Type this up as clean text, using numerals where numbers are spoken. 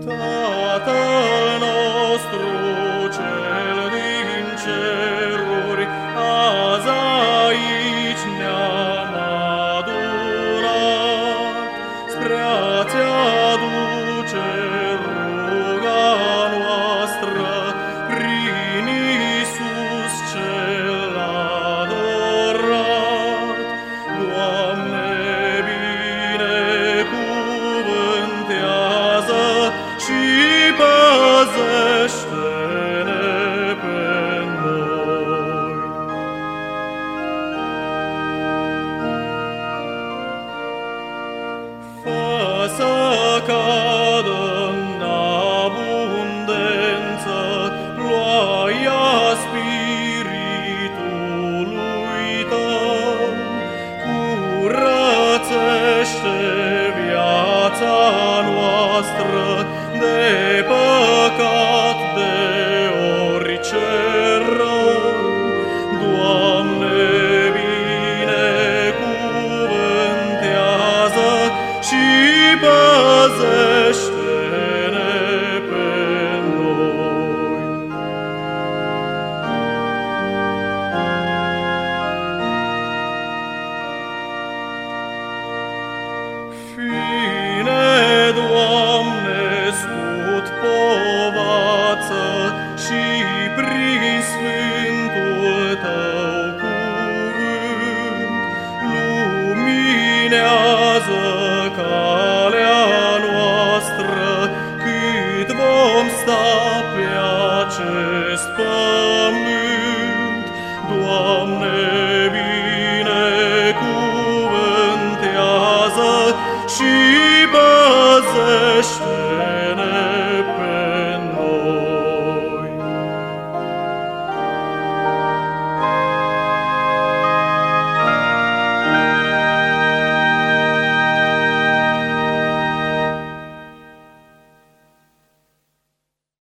Tatăl nostru cel din ceruri, azi aici ne-am adunat spre a-ți aduce ruga noastră prin Iisus cel adorat. Doamne, binecuvântează și păzește-ne pe noi. Fă să cadă în abundență ploaia Spiritului Tău, curățește viața noastră de păcat, de orice rău. Doamne, binecuvântează și păzește-ne pe noi. Fine, Doamne, scut povață și prin sfântul Tău cuvânt luminează calea noastră cât vom sta pe acest pământ. Doamne, binecuvântează și păzește